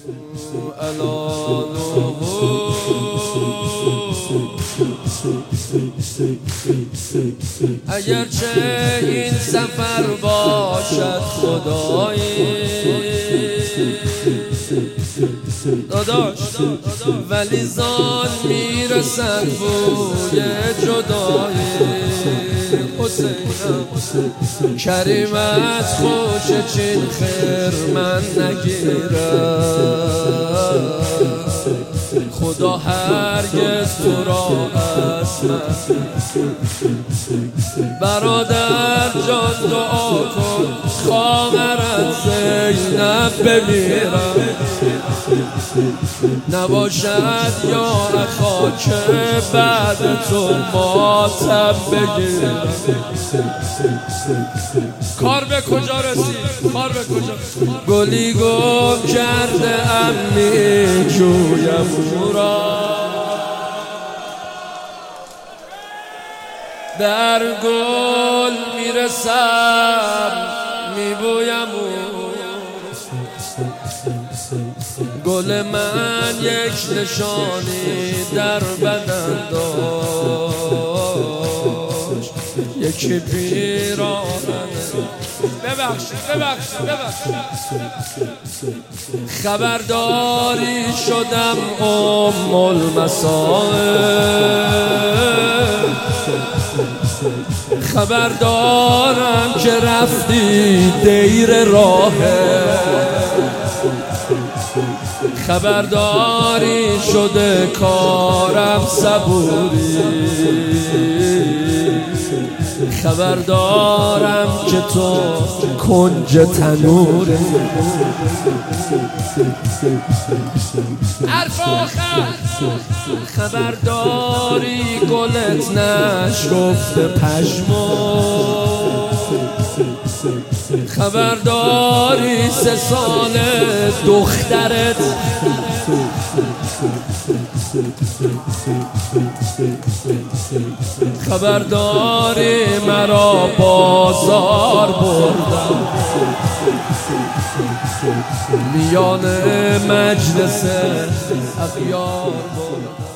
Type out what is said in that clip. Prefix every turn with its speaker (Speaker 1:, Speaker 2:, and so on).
Speaker 1: اگرچه این سفر باشد خدایی داداش، ولی زان میرسد بوی جدایی. حسینم کریمت خوش چین خیر من نگیرم، خدا هرگز تو را از من. برادر جان دعا کن خواهرت زینب بمیرم، نباشد یا خاک بعد تو ماتم بگیرم. کار به کجا رسید؟ کار به کجا؟ گلی گم کرده ام میجویم او را، در گل میرسم میبویم او. گل من یک نشانی در بدن داشت، یکی پیراهن. ببخشید خبرداری شدم ام المصائب، خبردارم که رفتی دیر راهه، خبرداری شده کارم صبوری، خبردارم که تو کنج تنوری. حرف آخر خبرداری گلت نشکفته پشمو، خبرداری 3 سال دخترت خبرداری مرا بازار بردم، میان مجلس اغیار بردم.